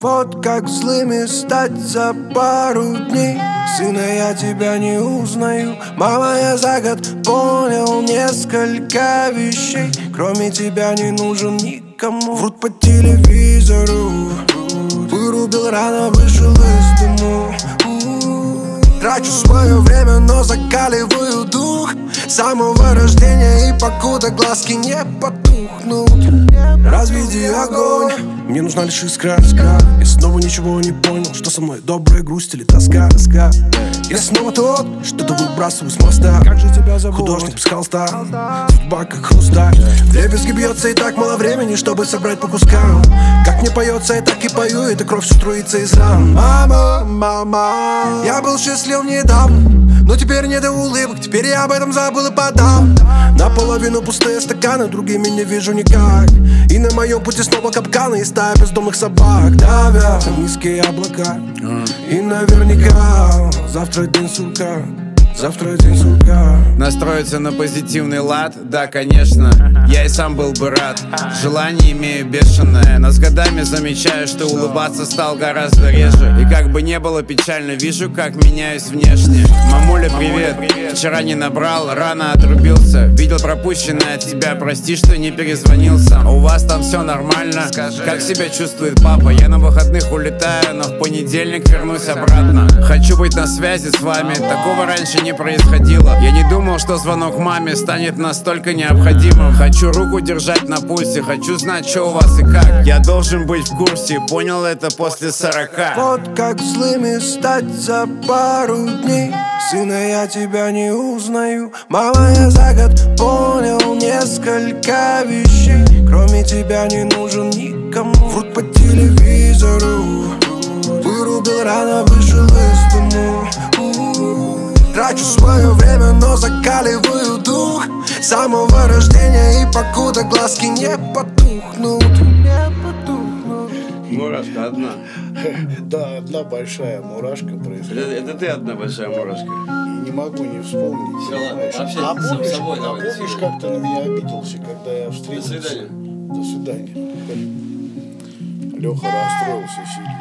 Вот как злыми стать за пару дней. Сына, я тебя не узнаю. Мама, я за год понял несколько вещей. Кроме тебя не нужен никому. Врут по телевизору. Вырубил рано, вышел из дому. Трачу свое время, но закаливаю дух с самого рождения, и покуда глазки не потухнут. Разведи огонь, мне нужна лишь искра. Я снова ничего не понял, что со мной добрая грусть или тоска. Я снова тот, что-то выбрасываю с моста. Как же тебя зовут? Художник без холста. Судьба как хрусталь. Вдребезги бьется, и так мало времени, чтобы собрать по кускам. Как мне поется, я так и пою, эта кровь все струится из ран. Мама, мама, я был счастлив недавно, но теперь не до улыбок, теперь я об этом забыл и подал. Наполовину пустые стаканы, другими не вижу никак. И на моем пути снова капканы и стая бездомных собак давят на низкие облака. И наверняка завтра день сурка. Завтра день сурка. Настроиться на позитивный лад, да, конечно, я и сам был бы рад. Желание имею бешеное, но с годами замечаю, что улыбаться стал гораздо реже. И как бы не было печально, вижу, как меняюсь внешне. Мамуля, привет, вчера не набрал, рано отрубился. Видел пропущенное от тебя, прости, что не перезвонил сам. У вас там все нормально? Скажи, как себя чувствует папа? Я на выходных улетаю, но в понедельник вернусь обратно. Хочу быть на связи с вами, такого раньше не происходило. Я не думал, что звонок маме станет настолько необходимым. Хочу руку держать на пульсе, хочу знать, что у вас и как. Я должен быть в курсе, понял это после 40. Вот как злыми стать за пару дней. Сына, я тебя не узнаю. Мама, я за год понял несколько вещей. Кроме тебя не нужен никому. Врут по телевизору. Вырубил рано, вышел из дому. Трачу свое время, но закаливаю дух с самого рождения, и покуда глазки не потухнут. Мурашка одна. Да, одна большая мурашка происходит. Это ты одна большая мурашка. И не могу не вспомнить. Все, ладно, понимаешь? вообще А сам помнишь, собой давай. помнишь, как ты на меня обиделся, когда я встретился? До свидания. До свидания. Леха расстроился сильно.